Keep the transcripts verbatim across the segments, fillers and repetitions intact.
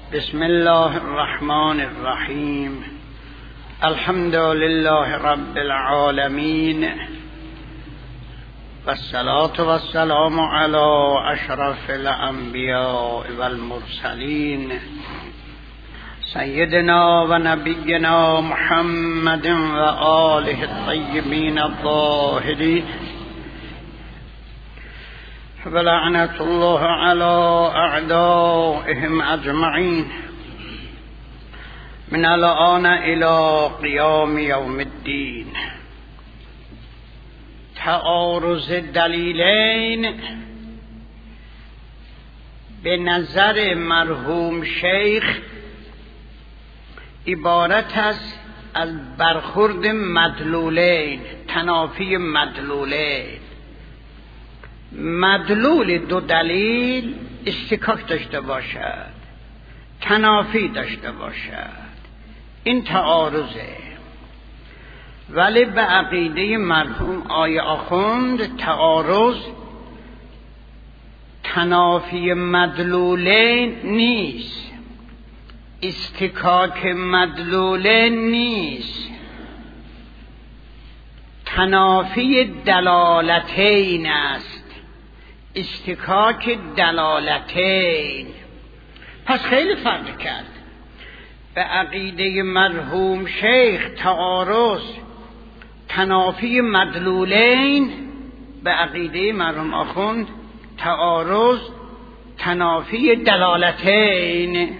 بسم الله الرحمن الرحیم. الحمد لله رب العالمین والصلاة والسلام علی اشرف الانبیاء والمرسلین سیدنا و نبینا محمد و آله الطیبین الطاهرین ولعنة الله على أعدائهم أجمعين من الآن إلى قيام يوم الدين. تعارض دلیلین به نظر مرحوم شیخ عبارت است از برخورد مدلولین، تنافی مدلولین. مدلول دو دلیل استکاک داشته باشد، تنافی داشته باشد، این تعارضه. ولی به عقیده مرحوم آی آخوند تعارض تنافی مدلولین نیست، استکاک مدلولین نیست، تنافی دلالتین است، استکاک دلالتین. پس خیلی فرق کرد. به عقیده مرحوم شیخ تعارض تنافی مدلولین، به عقیده مرحوم آخوند تعارض تنافی دلالتین.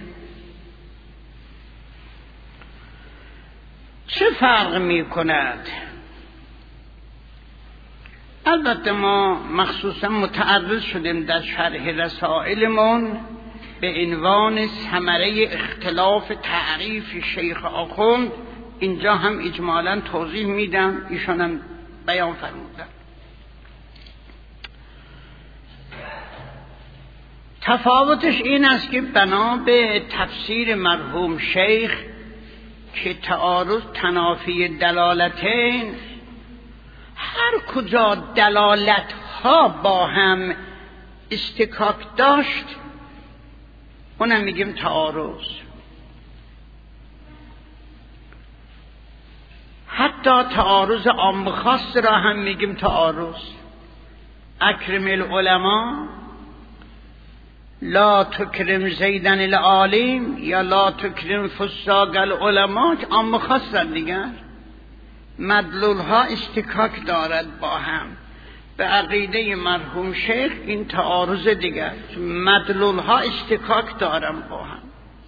چه فرق می کند؟ البته ما مخصوصا متعرض شدیم در شرح رسائلمون به عنوان ثمره اختلاف تعریف شیخ آخوند. اینجا هم اجمالا توضیح میدم، ایشان هم بیان فرمودن. تفاوتش این است که بنا به تفسیر مرحوم شیخ که تعارض تنافی دلالتین، هر کجا دلالت ها با هم استکاک داشت اونم میگیم تعارض. حتی تعارض عام خاص را هم میگیم تعارض. اکرم العلماء لا تکرم زیدن العالم یا لا تکرم فساق العلماء، عام خاص دیگر مدلول ها استکاک دارد با هم. به عقیده مرحوم شیخ این تعارض دیگر، مدلول ها استکاک دارن با هم.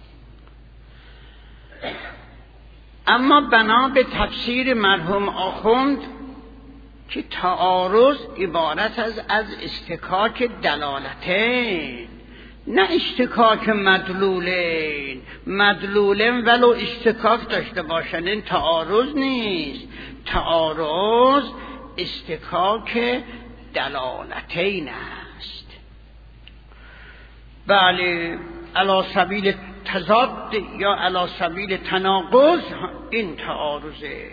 اما بنا به تفسیر مرحوم آخوند که تعارض عبارت از از استکاک دلالتین، نه اشتکاک مدلولین. مدلولین ولو اشتکاک داشته باشند این تعارض نیست. تعارض استکاک دلالتین است. بله، علی سبیل تضاد یا علی سبیل تناقض این تعارضه.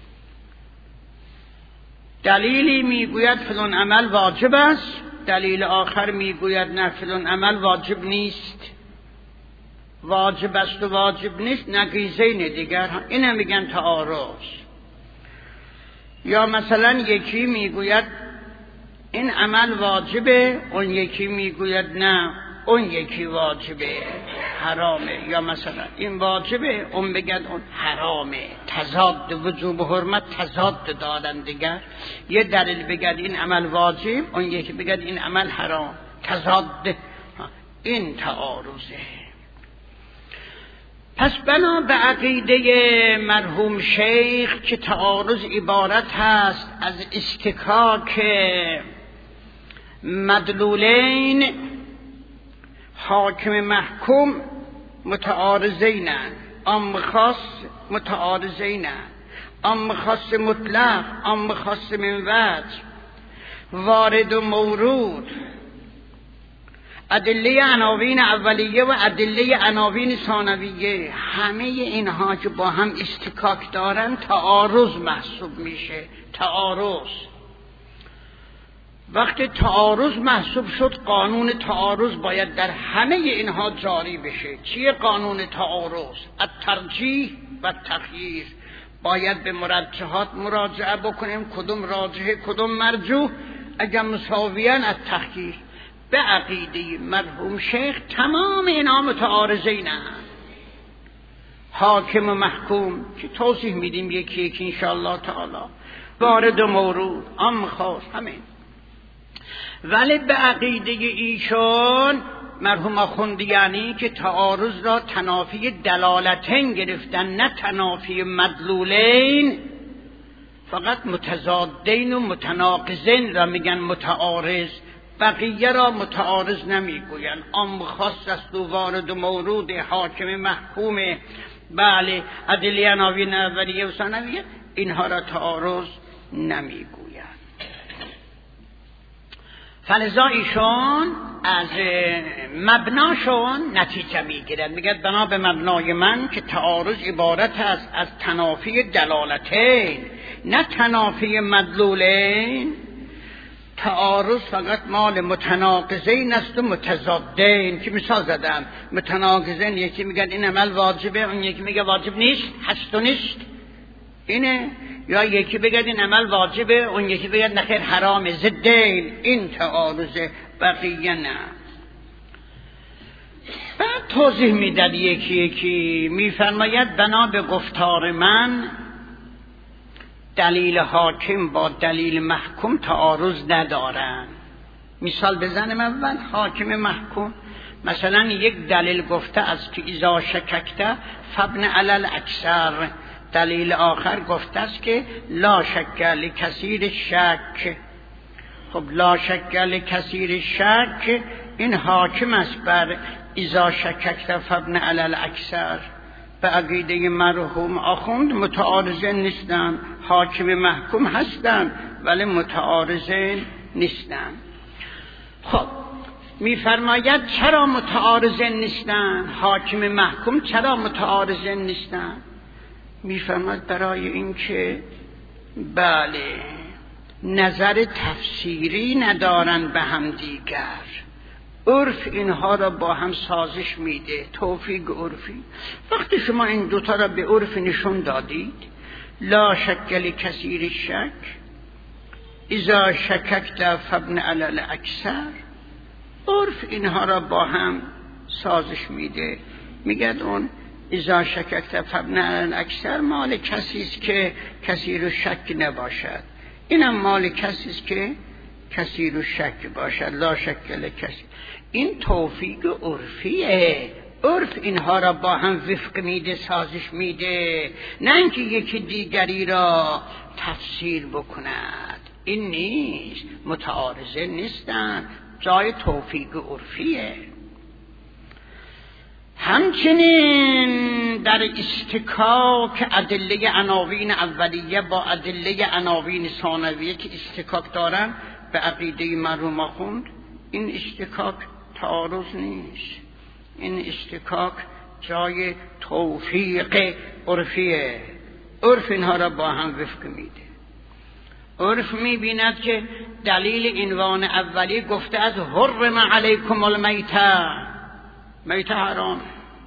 دلیلی میگوید فلان عمل واجب است، دلیل آخر میگوید نه فلان عمل واجب نیست. واجب است و واجب نیست نقیضین دیگر، اینه میگن تعارض. یا مثلا یکی میگوید این عمل واجبه، اون یکی میگوید نه اون یکی واجبه حرامه. یا مثلا این واجبه اون بگد اون حرامه. تضاد وجوب و حرمت تضاد دادن دیگر. یه دلیل بگد این عمل واجب، اون یکی بگد این عمل حرام. تضاد، این تعارضه. پس بنا به عقیده مرحوم شیخ که تعارض عبارت هست از استکاک مدلولین، حاکم محکوم متعارضینن، عام خاص متعارضینن، عام خاص مطلق، عام خاص من وجه، وارد و مورود، ادله عناوین اولیه و ادله عناوین ثانویه، همه اینها که با هم استکاک دارن تعارض محسوب میشه. تعارض وقتی تعارض محسوب شد، قانون تعارض باید در همه اینها جاری بشه. چیه قانون تعارض؟ الترجیح و التخییر. باید به مرجحات مراجعه بکنیم، کدوم راجحه کدوم مرجوح. اگر مساویان التخییر. به عقیده مرحوم شیخ تمام اینا متعارضین هستند. حاکم و محکوم که توضیح میدیم یکی یکی انشاءالله تعالی، وارد و مورود، عام خاص، همین. ولی به عقیده ایشون مرحوم آخوندیانی که تعارض را تنافی دلالتین گرفتن، نه تنافی مدلولین، فقط متضادین و متناقضین را میگن متعارض، بقیه را متعارض نمیگوین. عام خاص است و وارد و مورود، حاکم محکوم، بله، ادله عناوین اولیه و ثانویه، اینها را تعارض نمیگوین. فلذا ایشون از مبناشون نتیجه میگیرن، میگن بنا به مبنای من که تعارض عبارت است از تنافی دلالتین نه تنافی مدلولین. تعارض فقط مال متناقضین است و متضادین که مثال زدم. متناقضین یکی میگن این عمل واجبه، اون یکی میگه واجب نیست، هست و نیست، اینه. یا یکی بگه این عمل واجبه، اون یکی بگه نخیر حرامه، ضدین. این تعارض، بقیه نه. بعد توضیح میداد یکی یکی، میفرماید بنا به گفتار من دلیل حاکم با دلیل محکوم تعارض ندارن. مثال بزنم اول، حاکم محکوم مثلا یک دلیل گفته از که اذا شککته فبن علی الاکثر، دلیل آخر گفته است که لا شک لکثیر شک. خب لا شک لکثیر شک این حاکم است بر اذا شککته فبن علی الاکثر. به عقیده مرحوم آخوند متعارضین نیستن، حاکم محکوم هستن ولی متعارضین نیستن. خب میفرماید چرا متعارضین نیستن؟ حاکم محکوم چرا متعارضین نیستن؟ میفرماید برای اینکه بله نظر تفسیری ندارن به هم دیگر، عرف اینها را با هم سازش میده، توفیق عرفی. وقتی شما این دوتا را به عرف نشون دادید، لا شک لکثیر شک اذا شککت فبن علی الاکثر، عرف اینها را با هم سازش میده. میگه اون اذا شککت فبن علی الاکثر مال کسی است که کثیر شک نباشد، اینم مال کسی است که کثیر شک باشد، لا شک لکثیر. این توفیق عرفیه، عرف اینها را با هم وفق میده، سازش میده، نه اینکه یکی دیگری را تفسیر بکند. این نیست، متعارضه نیستن، جای توفیق عرفیه. همچنین در استکاک ادله عناوین اولیه با ادله عناوین ثانویه که استکاک دارن، به عقیده مرحوم آخوند این استکاک تعارض نیست، این استکاک جای توفیق عرفیه. عرف اینها را با هم وفق میده. عرف میبیند که دلیل عنوان اولی گفته از حرم علیکم المیتة، میتة حرام.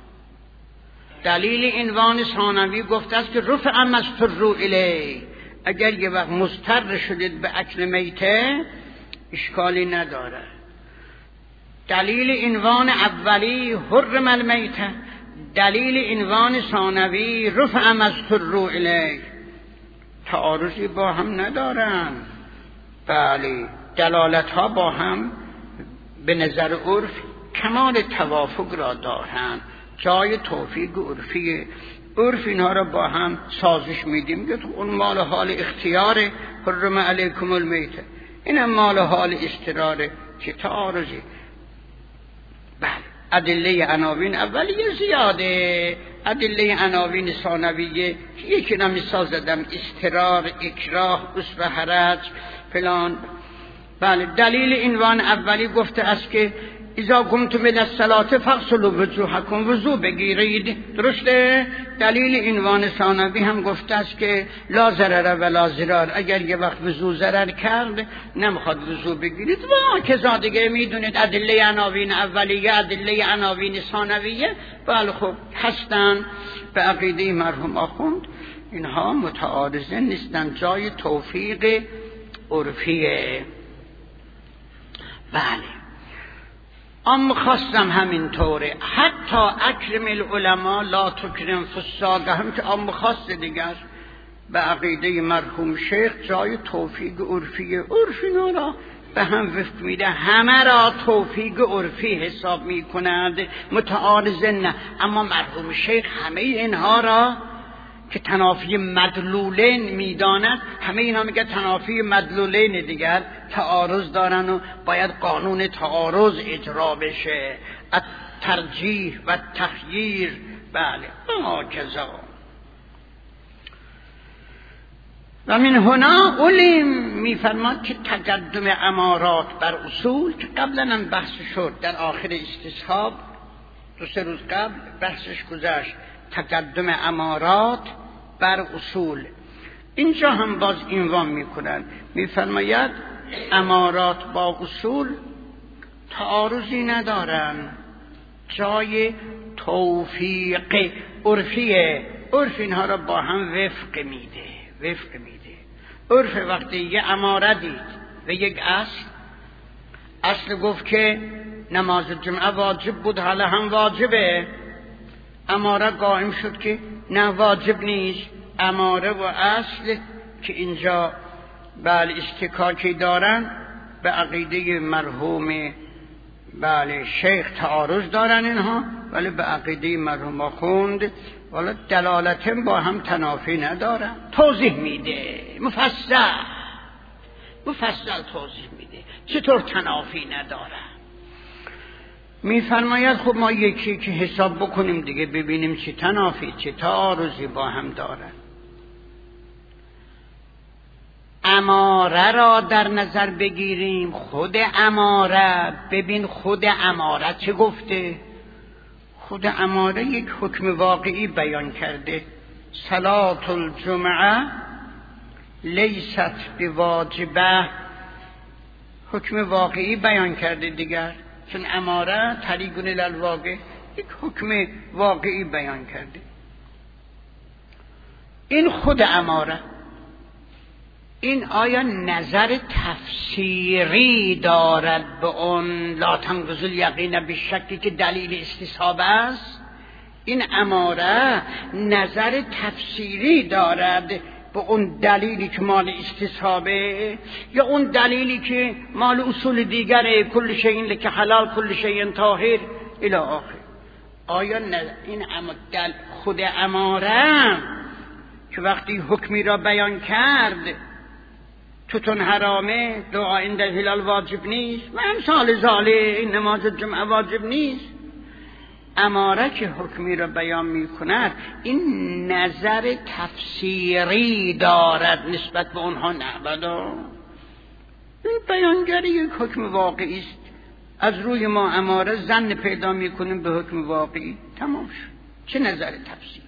دلیل عنوان ثانوی گفته است که رفع مضطر الیه، اگر یه وقت مضطر شدید به اکل میته اشکالی نداره. دلیل عنوان اولی حرم المیته، دلیل عنوان ثانوی رفع مضطر الیه، تعارضی با هم ندارن. بله، دلالت ها با هم به نظر عرف کمال توافق را دارند، جای توفیق عرفیه. عرف اینها را با هم سازش میدیم که اون مال حال اختیار حرم علیکم المیته، اینم مال حال استراره که تعارضی. بله، ادله عناوین اولیه زیاده، ادله عناوین ثانویه یکی نمیسال زدم، استرار، اکراه، اسوه، حرج، فلان. بله، دلیل عنوان اولی گفته است که اذا قمتم الی الصلاة فاغسلوا وجوهکم، وضو بگیرید، درسته؟ دلیل عنوان ثانوی هم گفته است که لا ضرر ولا ضرار، اگر یه وقت وضو ضرر کرد نمیخواد وضو بگیرید و کذا دیگه میدونید ادله عناوین اولیه ادله عناوین ثانویه بله خب هستن. به عقیده مرحوم آخوند اینها متعارضه نیستن، جای توفیق عرفیه. بله ام خواستم همینطوره، حتی اکرم العلماء لا تکرم فساق هم که ام خواست دیگر. به عقیده مرحوم شیخ جای توفیق عرفیه، عرفی را به هم وفق میده، همه را توفیق عرفی حساب میکنند، متعارضه نه. اما مرحوم شیخ همه اینها را که تنافی مدلولین میداند، همه اینا میگه تنافی مدلولین دیگر تعارض دارن و باید قانون تعارض اجرا بشه، الترجیح و تخییر. بله هکذا. و من هنا علم میفرماد که تقدم امارات بر اصول که قبلا هم بحث شد در آخر استصحاب، دو سه روز قبل بحثش گذشت، تقدم امارات بر اصول. اینجا هم باز عنوان میکنن، میفرماید امارات با اصول تعارضی ندارن، جای توفیق عرفیه. عرف اینها را با هم وفق میده، وفق میده. عرف وقتی یه اماره دید و یک اصل، اصل گفت که نماز جمعه واجب بود حالا هم واجبه، اماره قائم شد که نه واجب نیست. اماره و اصل که اینجا بله استکاکی دارن، به عقیده مرحوم بله شیخ تعارض دارن اینها، ولی به عقیده مرحوم آخوند ولی دلالت با هم تنافی ندارن. توضیح میده مفصل مفصل توضیح میده چطور تنافی ندارن. میفرماید خب ما یکی که حساب بکنیم دیگه ببینیم چه تنافی چه تعارضی با هم دارن. اماره را در نظر بگیریم، خود اماره، ببین خود اماره چه گفته. خود اماره یک حکم واقعی بیان کرده، صلاة الجمعه لیست بواجبه، حکم واقعی بیان کرده دیگر، چون اماره طریقون للواقع یک حکم واقعی بیان کرده. این خود اماره، این آیا نظر تفسیری دارد به اون لا تنقض الیقین بالشک که دلیل استصحاب است؟ این اماره نظر تفسیری دارد به اون دلیلی که مال استصحابه، یا اون دلیلی که مال اصول دیگره، کل شیء لک حلال کل شیء طاهر الی آخر؟ آیا این دل خود اماره که وقتی حکمی را بیان کرد توتون حرامه، دعا عند الهلال واجب نیست و امثال ذالک، نماز جمعه واجب نیست، اماره که حکمی را بیان می کند این نظر تفسیری دارد نسبت به اونها؟ نه بدا، این بیانگری یک حکم واقعی است. از روی ما اماره ظن پیدا می کنیم به حکم واقعی، تمام شد. چه نظر تفسیری؟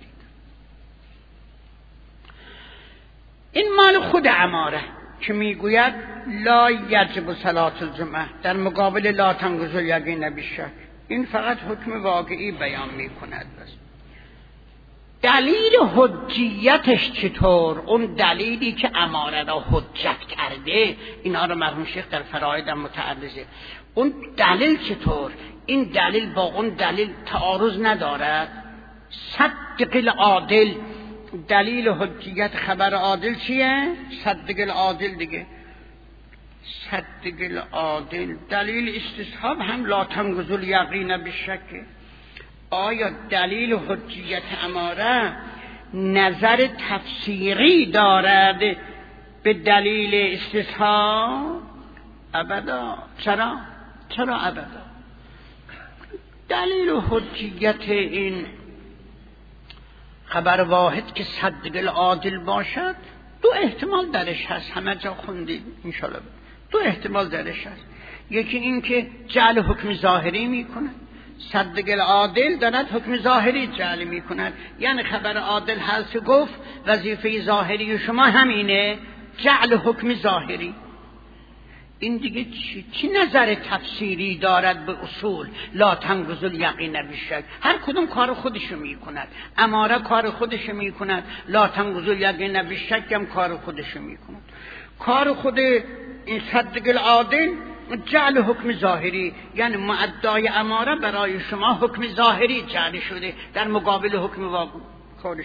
این مال خود اماره که میگوید لا یجب صلاة الجمعه در مقابل لا تنقض الیقین بالشک. این فقط حکم واقعی بیان میکند بس. دلیل حجیتش چطور؟ اون دلیلی که اماره را حجت کرده، اینا را مرحوم شیخ در فرائض متعرضه. اون دلیل چطور؟ این دلیل با اون دلیل تعارض ندارد. صدق العادل، دلیل حجیت خبر عادل چیه؟ صدق العادل دیگه، صدق العادل. دلیل استصحاب هم لا تنقض الیقین بالشک. آیا دلیل حجیت اماره نظر تفسیری دارد به دلیل استصحاب؟ ابدا. چرا؟ چرا ابدا؟ دلیل حجیت این خبر واحد که صدق العادل باشد دو احتمال درش هست، همه جا خوندید انشالله. دو احتمال درش هست، یکی این که جعل حکم ظاهری میکنه، صدق العادل دارد حکم ظاهری جعل می کند، یعنی خبر عادل هست گفت وظیفه ظاهری شما همینه، جعل حکم ظاهری. این دیگه چی, چی نظر تفسیری دارد به اصول؟ لا تنقض الیقین بالشک. هر کدوم کار خودشو میکند. اماره کار خودشو میکند، لا تنقض الیقین بالشک هم کار خودشو میکند. کار خود این صدق العادل جعل حکم ظاهری، یعنی معدای اماره برای شما حکم ظاهری جعل شده در مقابل حکم واقع کارش.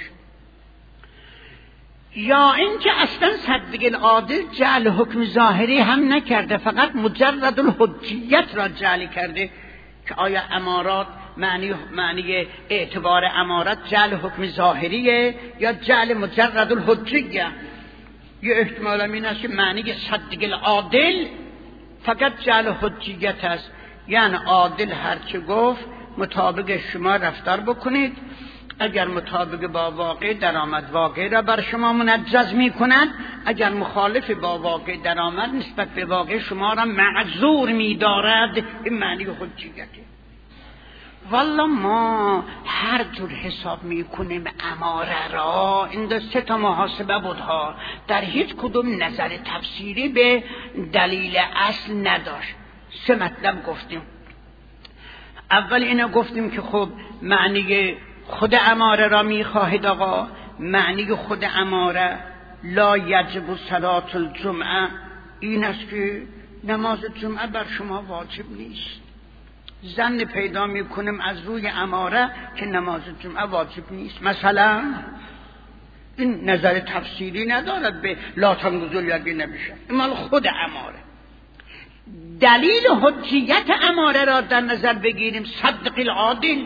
یا اینکه اصلا صدق العادل جعل حکم ظاهری هم نکرده، فقط مجرد الحجیت را جعل کرده که آیا امارات معنی معنی اعتبار امارات جعل حکم ظاهریه یا جعل مجرد الحجیه. یه احتمال این است که معنی صدق العادل فقط جعل حجیت است، یعنی عادل هرچه گفت مطابق شما رفتار بکنید، اگر مطابق با واقع درآمد واقع را بر شما منجز می کند، اگر مخالف با واقع درآمد نسبت به واقع شما را معذور می دارد. این معنی حجیته. والا ما هر جور حساب می کنیم اماره را، این دو سه تا محاسبه بودها، در هیچ کدوم نظر تفسیری به دلیل اصل نداشت. سه مطلب گفتیم. اول اینا گفتیم که خب معنی خود اماره را میخواهید آقا، معنی خود اماره لا یجب صلاة الجمعه این است که نماز جمعه بر شما واجب نیست. ظن پیدا میکنیم از روی اماره که نماز جمعه واجب نیست. مثلا این نظر تفسیری ندارد به لا تنقض الیقین نمیشه، این مال خود اماره. دلیل حجیت اماره را در نظر بگیریم، صدق العادل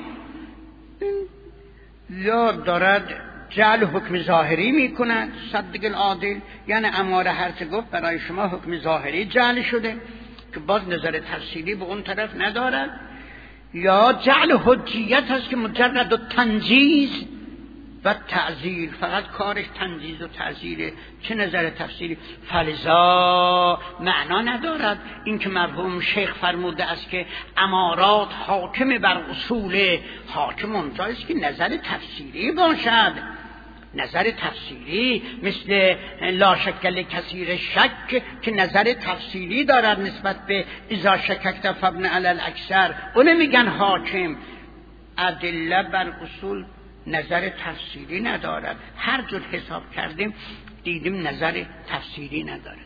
یا دارد جعل حکم ظاهری میکند. صدق العادل یعنی اماره هرچه گفت برای شما حکم ظاهری جعل شده که باز نظر تفسیری به اون طرف ندارد، یا جعل حجیت هست که مجرد و تنجیز و تعزیر، فقط کارش تنجیز و تعزیره. چه نظر تفسیری؟ فلذا معنا ندارد این که مرحوم شیخ فرموده است که امارات حاکم بر اصول. حاکم اونجاست که نظر تفسیری باشد. نظر تفسیری مثل لا شک کثیر شک که نظر تفسیری دارد نسبت به اذا شککت فابن علی الاکثر، اون میگن حاکم. ادله بر اصول نظر تفسیری ندارد. هر جور حساب کردیم دیدیم نظر تفسیری ندارد.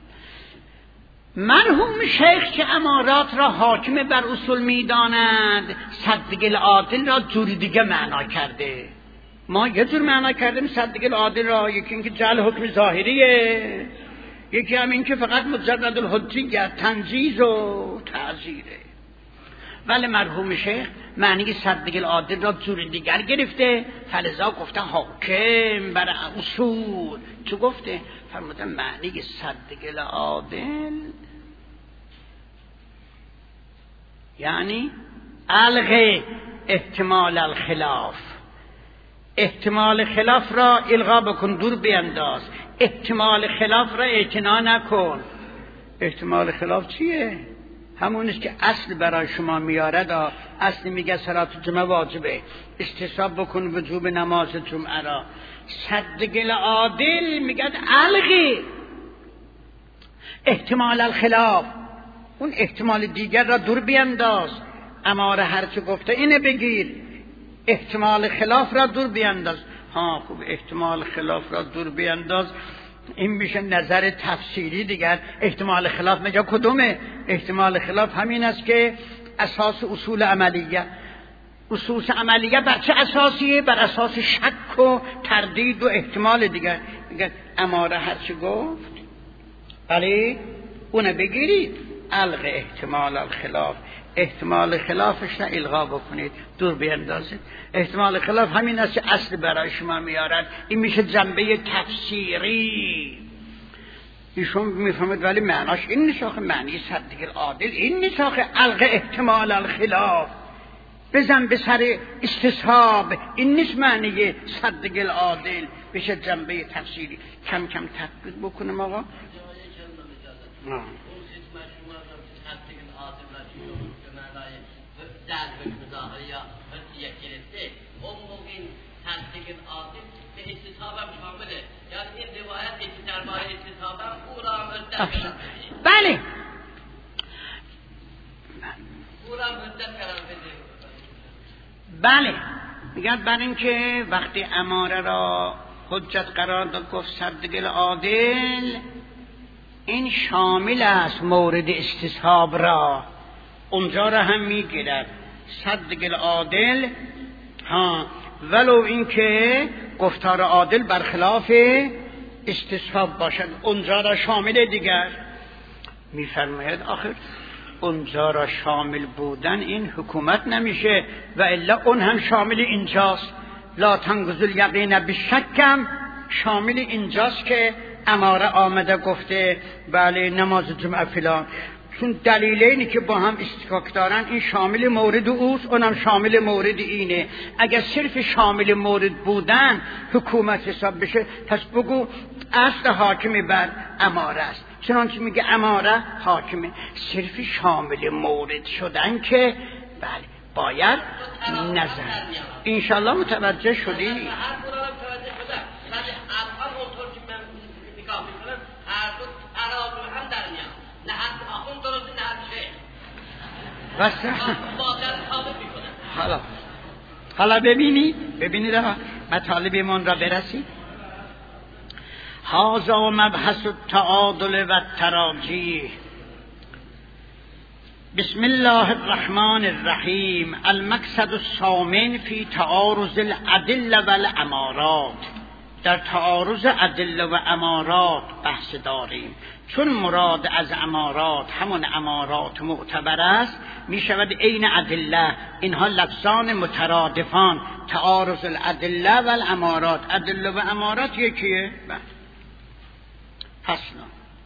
مرحوم شیخ که امارات را حاکم بر اصول میداند، صدق العادل را جوری دیگه معنا کرده. ما یه جور معنا کردیم صدق العادل را، یکی اینکه جعل حکم ظاهریه، یکی هم این که فقط مجرد الحجیه، تنجیز و تعزیره. ولی مرحوم شیخ معنی صدق العادل را جور دیگر گرفته، فلذا گفته حاکم بر اصول. چو گفته؟ فرمودن معنی صدق العادل یعنی الغی احتمال الخلاف. احتمال خلاف را الغا بکن، دور بینداز. احتمال خلاف را اعتنا نکن. احتمال خلاف چیه؟ همونیست که اصل برای شما میاره. دا اصل میگه صلات جمعه واجبه، استصحاب بکن وجوب نماز جمعه را. صدق العادل میگه الغی احتمال الخلاف، اون احتمال دیگر را دور بینداز. اماره هرچه گفته اینه بگیر، احتمال خلاف را دور بینداز. ها خوب، احتمال خلاف را دور بینداز این میشه نظر تفسیری دیگر. احتمال خلاف میگه کدومه؟ احتمال خلاف همین است که اساس اصول عملیه. اصول عملیه بر چه اساسیه؟ بر اساس شک و تردید و احتمال دیگر. میگه اماره هرچی گفت بله اونه بگیرید، الغ احتمال الخلاف، احتمال خلافش را الغا بکنید، دور بیندازید. احتمال خلاف همین است که اصل برای شما میارد. این میشه جنبه تفسیری. ایشون میفهمد ولی معناش این نیست. آخه معنی صدق العادل این نیست. آخه الغ احتمال الخلاف، بزن به سر استصحاب، این نیست معنی صدق العادل. بشه جنبه تفسیری. کم کم تطبیق بکنم آقا. در مظاهره یا یک گرفته اون موقع این تصدیق عاطف به استصحابم شامله، یعنی این روایت که درباره استصحابم او را مدت قرار بده. بله او را مدت قرار بده. بله میگن بر این که وقتی اماره را حجت قرار داد گفت صدق العادل، این شامل است مورد استصحاب را، اونجا را هم میگیرد صدق العادل ها، ولو این که گفتار عادل برخلاف استصحاب باشد اونجا را شامل دیگر. میفرماید آخر اونجا را شامل بودن این حکومت نمیشه و الا اون هم شامل اینجاست. لا تنقض الیقین بشکم شامل اینجاست که اماره آمده گفته بله نماز جمعه فلان، چون دلیلینی که با هم استکاک دارن این شامل مورد اوست اونم شامل مورد اینه. اگر صرف شامل مورد بودن حکومت حساب بشه پس بگو اصل حاکمی بر اماره است، چنانچه میگه اماره حاکمه. صرف شامل مورد شدن که بله باید نظر. انشالله متوجه شدی؟ هر دو را متوجه شدم، ولی الان اونطور که من نگاه میکنم هر دو ترازو هم در میاد، نه حد آخون درسته نه حد شه باطل ثابت میکنم. حالا حالا ببینی ببینی را مطالب من را برسی. هذا مبحث التعادل و التراجیح. بسم الله الرحمن الرحیم. المقصد الثامن فی تعارض الادله و الامارات. در تعارض ادله و امارات بحث داریم. چون مراد از امارات همون امارات معتبر است، می شود عین ادله، اینها لفظان مترادفان. تعارض الادله و الامارات، ادله و امارات یکیه. فصل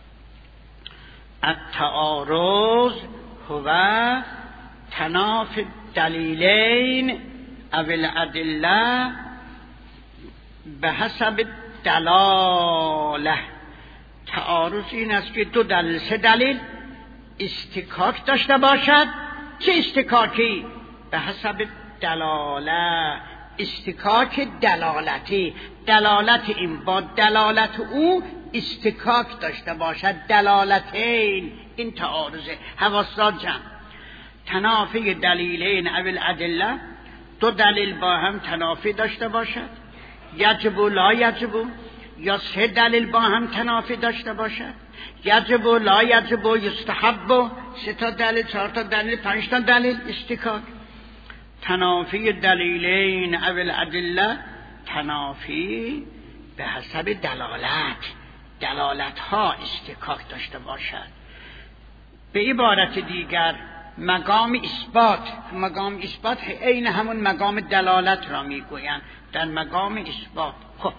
التعارض هو تنافی الدلیلین او الادله به حسب دلاله. تعارض این است که دو دلیل سه دلیل استکاک داشته باشد. چه استکاکی؟ به حسب دلاله، استکاک دلالتی، دلالت این با دلالت او استکاک داشته باشد. دلالتین، این تعارضه. حواس را جمع. تنافی دلیلین او الادله، دو دلیل با هم تنافی داشته باشد. یجب و لا یجب، یا سه دلیل با هم تنافی داشته باشد. یجب و لا یجب و یستحب، سه تا دلیل، چهار تا دلیل، پنج تا دلیل، استکاک. تنافی دلیلین او الادله، تنافی به حسب دلالت، دلالت ها استکاک داشته باشد. به عبارت دیگر مقام اثبات، مقام اثبات عین همون مقام دلالت را میگویند. در مقام اثبات خب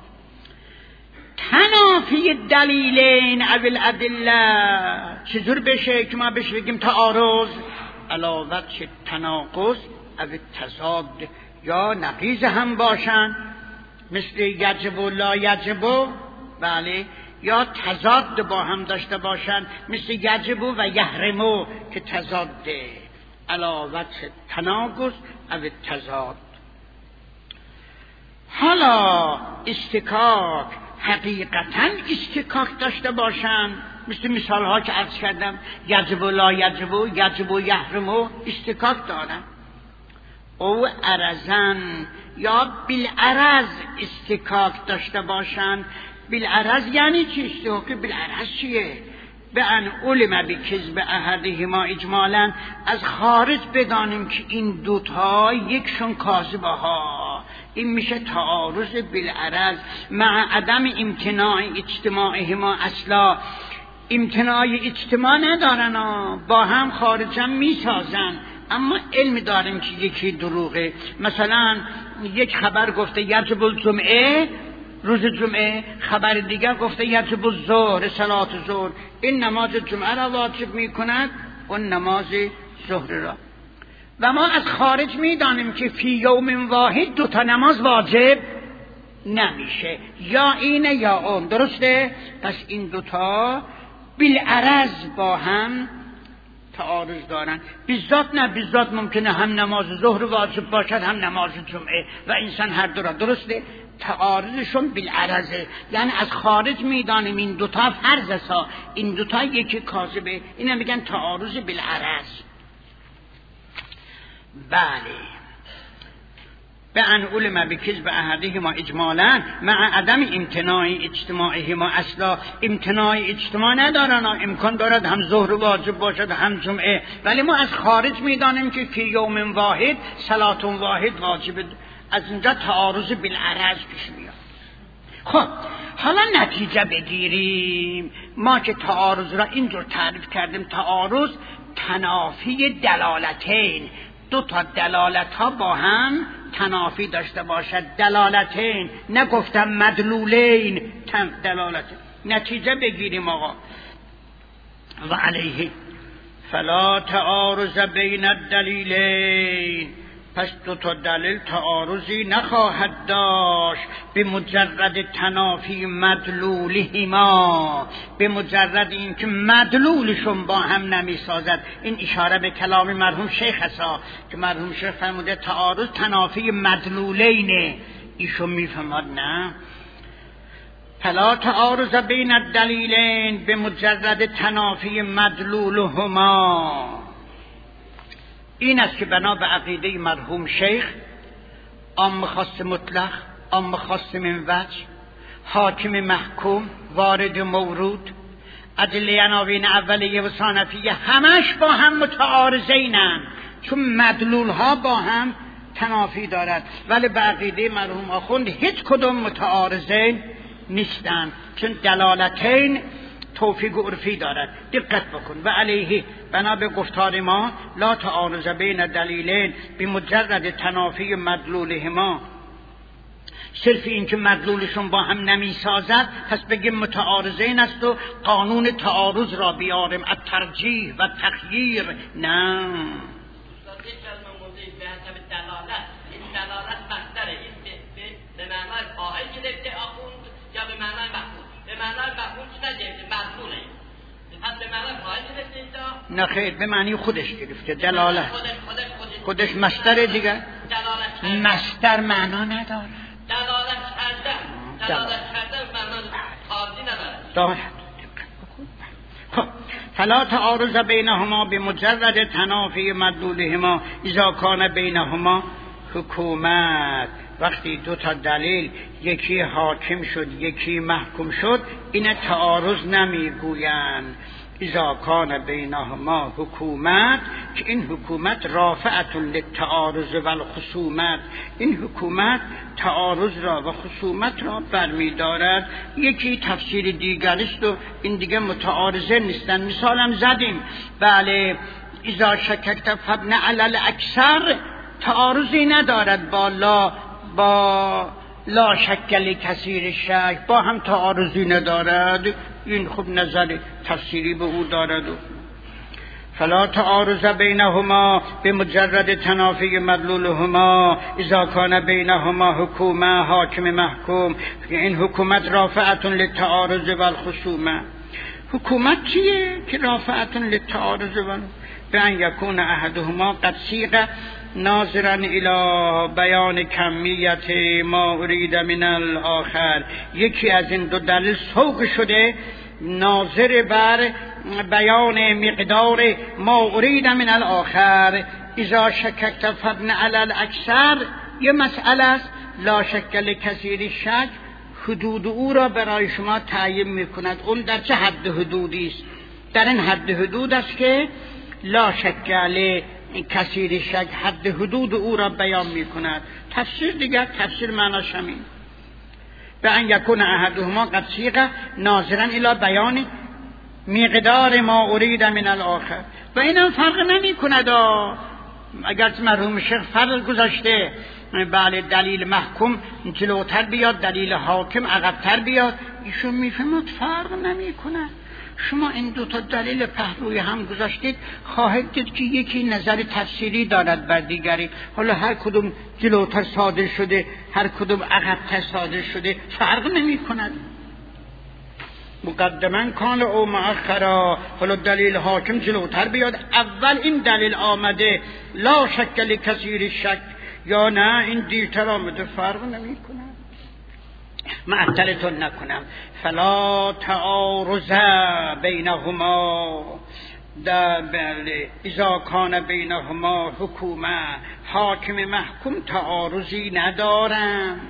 تنافی دلیلین او الادله چجور بشه که ما بشه بگیم تعارض؟ علاوه چه تناقض او تضاد یا نقیض هم باشن، مثل یجب و لا یجب، بله، یا تضاد با هم داشته باشن، مثل یجب و یحرم که تضاده. علاوه چه تناقض او تضاد. حالا استکاک حقیقتا استکاک داشته باشن، مثل مثال ها که عرض کردم، یجب و لا یجب و یجب و یحرم استکاک دارن. او عرضن یا بالعرض استکاک داشته باشن. بالعرض یعنی چی؟ استکاک بالعرض چیه؟ به ان علم بکذب احدهما اجمالا، از خارج بدانیم که این دوتا یکشون کاذبه ها. این میشه تعارض بالعرض مع عدم امتناع اجتماعهما. اصلا امتناع اجتماع ندارن ها، با هم خارجا میسازن، اما علم داریم که یکی دروغه. مثلا یک خبر گفته یجب الجمعه، روز جمعه، خبر دیگر گفته یجب الظهر، صلات الظهر. این نماز جمعه را واجب میکند، اون نماز ظهر را. و ما از خارج میدانیم که فی یوم واحد دو تا نماز واجب نمیشه، یا اینه یا اون، درسته؟ پس این دوتا بالعرض با هم تعارض دارن. بیزات نه بیزات ممکنه هم نماز ظهر واجب باشد هم نماز جمعه و انسان هر دو را درسته. تعارضشون بالعرضه، یعنی از خارج میدانیم این دوتا فرض است، این دوتا یکی کاذبه، اینا میگن تعارض بالعرض. بله به ان علم بکذب احدهما اجمالا مع عدم امتناع اجتماعهما، اصلا امتناع اجتماع ندارن، امکان دارد هم ظهر واجب باشد هم جمعه، ولی ما از خارج میدانیم که فی یوم واحد صلات واحد واجب، از اینجا تعارض بالعرض پیش میاد. خب حالا نتیجه بگیریم. ما که تعارض را اینجور تعریف کردیم، تعارض تنافی دلالتین، دو تا دلالت ها با هم تنافی داشته باشد. دلالتین، نگفتم مدلولین، دلالتین. نتیجه بگیریم آقا. و علیه فلا تعارض بین الدلیلین، پس دو تا دلیل تعارضی نخواهد داشت به مجرد تنافی مدلولهما، به مجرد اینکه مدلولشون با هم نمی سازد. این اشاره به کلام مرحوم شیخ است که مرحوم شیخ فرموده تعارض تنافی مدلولینه، ایشون میفهمد نه. فلا تعارض بین الدلیلین به مجرد تنافی مدلولهما، این است که بنا به عقیده مرحوم شیخ عام خاص مطلق، عام خاص من وجه، حاکم محکوم، وارد مورود، ادله عناوین اولیه و ثانویه همش با هم متعارضینن، چون مدلول ها با هم تنافی دارد، ولی به عقیده مرحوم آخوند هیچ کدوم متعارضین نیستند، چون دلالتین توفیق عرفی دارد. دقت بکن. و علیه بنا به گفتار ما لا تعارض بین دلیلین به مجرد تنافی مدلولهما، صرف این که مدلولشون با هم نمی سازد پس بگیم متعارضین است و قانون تعارض را بیاریم، الترجیح و تخییر. نه دلالت مصدره، این به معنای فاعل گرفته آخوند یا به معنای مفعول؟ به معنای مفعول چی نگرفته؟ مفعوله. پس به معنای فاعل گرفته اینجا؟ نه خیر، به معنی خودش گرفته. دلالت خودش خودش خودش مصدره دیگه. دلالت مصدر معنا نداره. دلالت کردن دلالت کردن معنا خارجی نداره. دارد. خب فلا تعارض بینهما بمجرد تنافی مدلولهما اذا کان بینهما حکومت، وقتی دو تا دلیل یکی حاکم شد یکی محکوم شد این تعارض نمیگویند. اذا کان بینهما حکومت، که این حکومت رافعة للتعارض و الخصومت، این حکومت تعارض را و خصومت را برمیدارد. یکی تفسیر دیگریست و این دیگه متعارضه نیستن. مثالم زدیم. بله اذا شککت فبن علی الاکثر تعارضی ندارد با لا با لا شکل کثیر شک، با هم تعارضی ندارد. این خوب نظر تفسیری به او دارد. فلا تعارض بینهما بمجرد تنافی مدلولهما اذا کان بینهما حکومه حاکم محکوم، این حکومت رافعة للتعارض و الخصومه. حکومت چیه که رافعة للتعارض و بان یکون احدهما قد سیغ ناظرا الى بیان کمیت ما ارید من الاخر، یکی از این دو دلیل سوق شده ناظر بر بیان مقدار ما ارید من الاخر. اذا شککت فبن علی الاکثر یه مسئله است، لا شکل کثیر شک حدود او را برای شما تعیین میکند. اون در چه حد حدودی است؟ در این حد حدود است که لا شکل کثیر شک حد حدود او را بیان می کند. تفسیر دیگر تفسیر معناش همین، به ان یکون احدهما قد سیغ ناظرا الی بیان مقدار ما ارید من الاخر. و اینم فرق نمی کند. اگر مرحوم شیخ فرق گذاشته بله دلیل محکوم جلوتر بیاد دلیل حاکم عقبتر بیاد، ایشون میفهمد فرق نمی کند. شما این دو تا دلیل پهلوی هم گذاشتید، خواهید دید که یکی نظر تفسیری دارد بر دیگری. حالا هر کدوم جلوتر صادر شده هر کدوم عقب‌تر صادر شده فرق نمی کند. مقدما کان او مؤخرا. حالا دلیل حاکم جلوتر بیاد. اول این دلیل آمده لا شک لکثیر شک، یا نه این دیرتر آمده فرق نمی کنه. معطلتون نکنم. فلا تعارض بینهما، در بله اذا کان بینهما حکومه، حاکم محکوم تعارضی ندارم.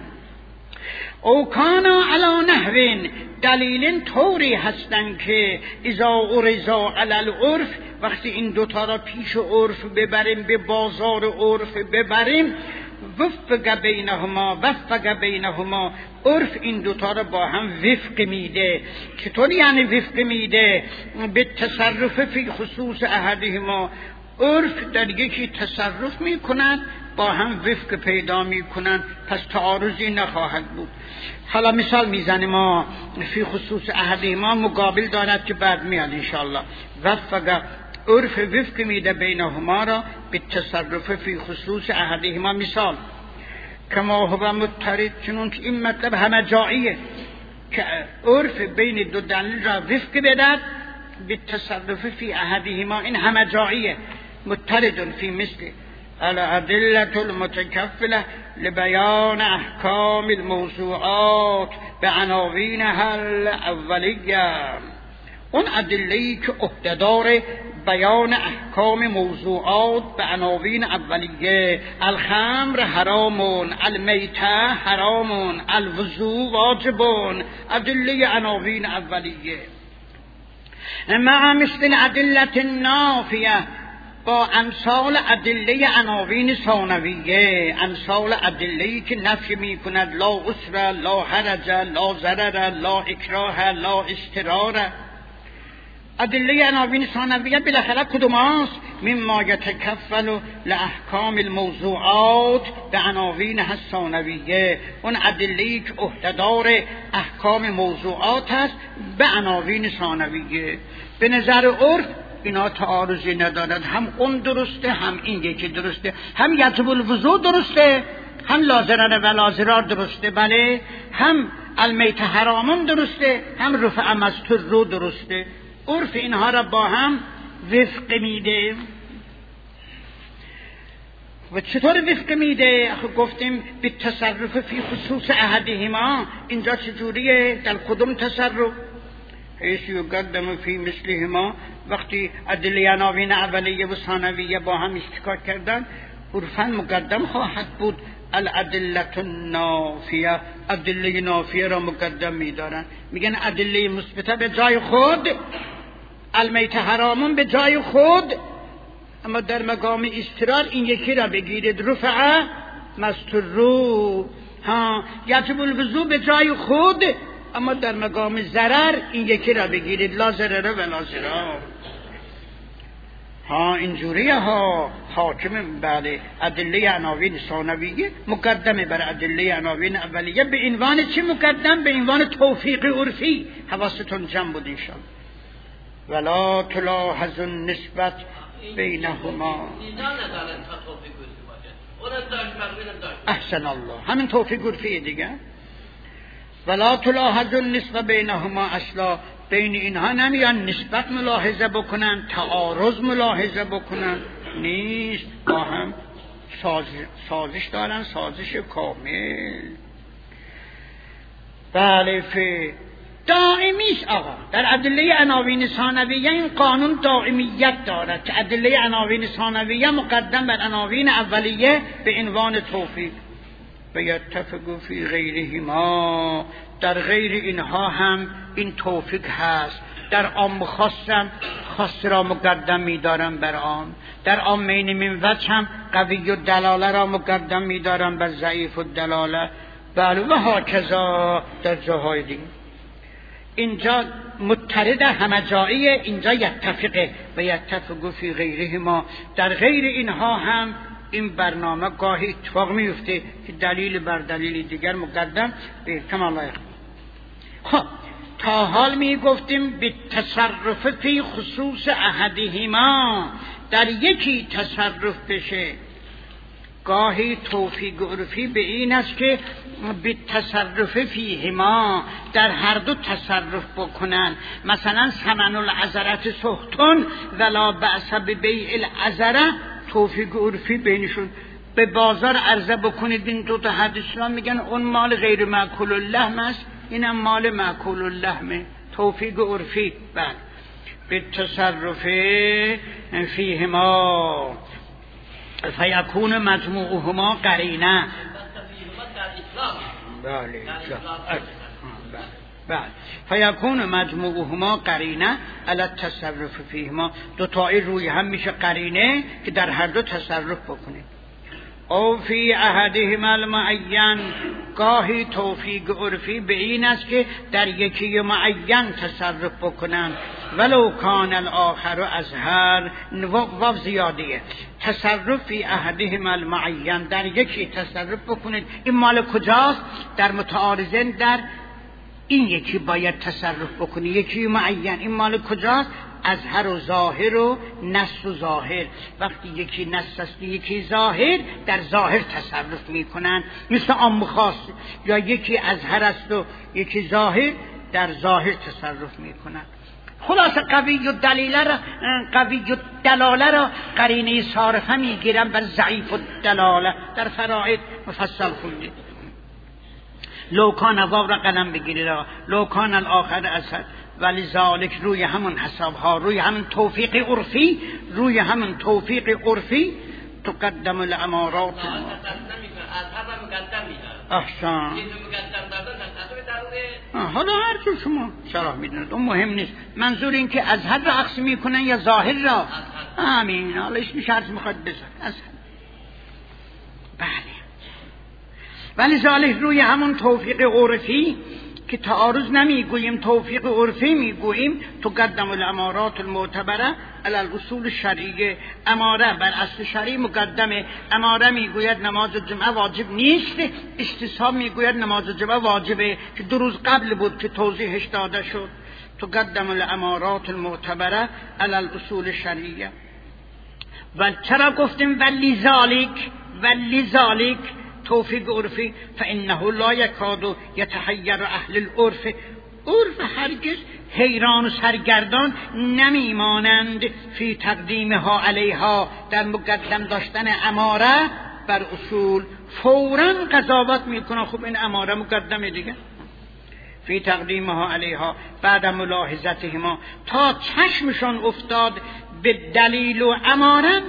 او کانا علی نحوین، دلیل طوری هستن که اذا ارزا علی العرف، وقتی این دوتا را پیش عرف ببریم، به بازار عرف ببریم، وفق بینهما وفق بینهما، عرف این دوتا را با هم وفق میده. چطور یعنی وفق میده؟ به تصرف فی خصوص احدهما، عرف در یکی تصرف میکنند با هم وفق پیدا میکنند، پس تعارضی نخواهد بود. حالا مثال میزنیم ما فی خصوص احدهما مقابل دارد که بعد میاد انشاءالله. وفق، عرف وفق میده بینهما را به تصرف فی خصوص احدهما. مثال کما هو مضطرد، چون که این مطلب همه جاییه که عرف بین دو دلیل را وفق بدهد به تصرف فی احدهما، این همه جاییه. مضطرد فی مثل الادله المتکفله لبیان احکام الموضوعات به عناوینها الاولیه، اون ادله‌ای که عهده‌دار بیان احکام موضوعات به عناوین اولیه، الخمر حرامون، المیته حرامون، الوضوء واجبون، ادله عناوین اولیه. مع مثل ادله نافیه، با امثال ادله عناوین ثانویه، امثال ادله‌ای که نفی می‌کند لا عسر، لا حرج، لا ضرر، لا اکراه، لا استرار. ادله عناوین ثانویه بالاخره کدوم است؟ مما یتکفل لاحکام الموضوعات به عناوین ثانویه، اون ادله‌ای که عهده‌دار احکام موضوعات است به عناوین ثانویه. به نظر عرف اینا تعارضی ندارد، هم اون درسته هم این یکی درسته، هم یجب الوضوء درسته، هم لا ضرر و لا ضرار درسته، بله، هم المیت حرامون درسته، هم رفع مستر درسته. عرف اینها را با هم وفق میده. و چطور وفق میده؟ گفتیم به تصرف فی خصوص احدهما. اینجا چجوریه؟ در کدوم تصرف؟ حیث یقدم فی مثلهما، وقتی ادله عناوین اولیه و ثانویه با هم اشتراک کردن، عرفاً مقدم خواهد بود الادله النافیه، ادله نافیه را مقدم می‌دارن. میگن ادله مثبته به جای خود، المیت حرامون به جای خود، اما در مقام استرار این یکی را بگیرید، رفع مسترو. ها، یجب الوضوء به جای خود، اما در مقام ضرر این یکی را بگیرید، لا ضرر و لا ضرار. ها اینجوریه ها. حاکم بعد ادله عناوین ثانویه مقدمه بر ادله عناوین اولیه. به عنوان چی مقدم؟ به عنوان توفیق عرفی. حواستون جمع بود انشاءالله. ولا تلاحظ النسبت بینهما. احسن الله، همین توفیق عرفی دیگه. ولا تلاحظ النسبت بینهما، اصلا بین اینها نمیان نسبت ملاحظه بکنن، تعارض ملاحظه بکنن، نیست، با هم ساز... سازش دارن، سازش کامل. بله، فی دائمیست آقا. در ادله عناوین ثانویه این قانون دائمیت دارد که ادله عناوین ثانویه مقدم بر عناوین اولیه به عنوان توفیق. و یتفق فی غیرهما، در غیر اینها هم این توفیق هست. در عام خاصم خاص را مقدم می‌دارم بر آن، در عامین من وجه هم قوی الدلاله را مقدم می‌دارم بر ضعیف الدلاله. بله، و هاکذا در جاهای دیگه. اینجا مضطرد همه جاییه، اینجا یتفقه. و یتفق فی غیرهما، در غیر اینها هم این برنامه گاهی اتفاق میفته که دلیل بر دلیل دیگر مقدم به کمال لایق. خب تا حال می گفتیم به تصرف فی خصوص احدهما، در یکی تصرف بشه گاهی توفیق عرفی به این است که به تصرف فیهما در هر دو تصرف بکنن. مثلا ثمن العذرت سختون ولا بأس ببیع العذره، توفیق عرفی بینشون. به بازار عرضه بکنید این دو تا حدیث را میگن اون مال غیر مأکول اللحم است، اینم مال مأکول اللحمه. توفیق عرفی بله. به تصرف فیهما فیکون مجموعهما قرینه. بله بله. فیکون مجموعهما قرینه علی التصرف فیهما، دو تایی روی هم میشه قرینه که در هر دو تصرف بکنه. او فی احدهما المعین، گاهی توفیق عرفی به این است که در یکی معین تصرف بکنن ولو کان الاخر ازهر و زیادیه. تصرف فی احدهما المعین، در یکی تصرف بکنید. این مال کجاست؟ در متعارضین در این یکی باید تصرف بکنید. یکی معین این مال کجاست؟ ازهر و ظاهر و نص و ظاهر. وقتی یکی نص است یکی ظاهر، در ظاهر تصرف میکنن مثل عام خاص، یا یکی ازهر است و یکی ظاهر، در ظاهر تصرف میکنن. خلاص قوی و دلیله را قوی و دلاله را قرینه صارفه میگیرن بر ضعیف و دلاله. در فرائض مفصل خوندید. لوکان واو را قلم بگیرید، لوکان الاخر اثر، ولی ذالک روی همون حساب ها، روی همون توفیق عرفی، روی همون توفیق عرفی تقدم الامارات. احسان. حالا هر چون شما شرح میدونید اون مهم نیست. منظور این که ازهر را عکس میکنن یا ظاهر را؟ آمین. حالا اسم شرط میخواد بزن ازهر. بله. ولی ذالک روی همون توفیق عرفی که تعارض نمیگوییم، توفیق عرفی میگوییم. تقدم الامارات المعتبره علی الاصول الشرعیه، اماره بر اصل شرعی مقدمه. اماره میگوید نماز جمعه واجب نیست، استصحاب میگوید نماز جمعه واجبه که دو روز قبل بود که توضیحش داده شد. تقدم الامارات المعتبره علی الاصول الشرعیه. و چرا گفتیم ولی ذالک؟ ولی ذالک توفیق عرفی فانه لا یکاد یتحیر اهل العرف. عرف هرگز حیران و سرگردان نمیمانند فی تقدیمها علیها، در مقدم داشتن اماره بر اصول. فوراً قضاوت میکنن خب این اماره مقدمه دیگه. فی تقدیمها علیها بعد ملاحظتهما، تا چشمشان افتاد به دلیل و اماره،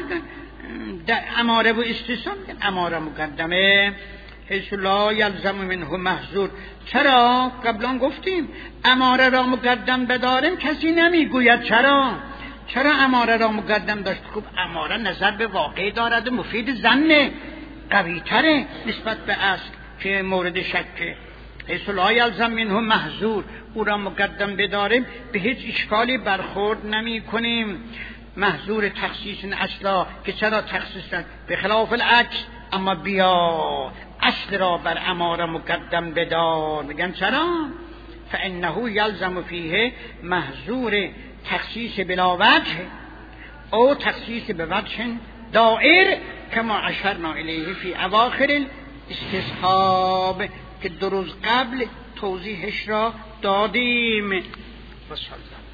اماره و استثناء. اماره مقدمه حیث لا یلزم منه محظور. چرا؟ قبلا گفتیم اماره را مقدم بداریم کسی نمیگوید چرا چرا اماره را مقدم داشت. خب اماره نظر به واقع دارد، مفید ظن قوی تره نسبت به اصل که مورد شکه. حیث لا یلزم منه محظور، او را مقدم بداریم به هیچ اشکالی برخورد نمی کنیم. محظور تخصیص اصلا که چرا تخصیص به خلاف العکس، اما بیا اصل را بر اماره مقدم بدار. میگن چرا؟ فانه یلزم فیه محظور تخصیص بلا وجه او تخصیص به وجه دائر کما اشرنا الیه فی اواخر الاستصحاب، که دو روز قبل توضیحش را دادیم. و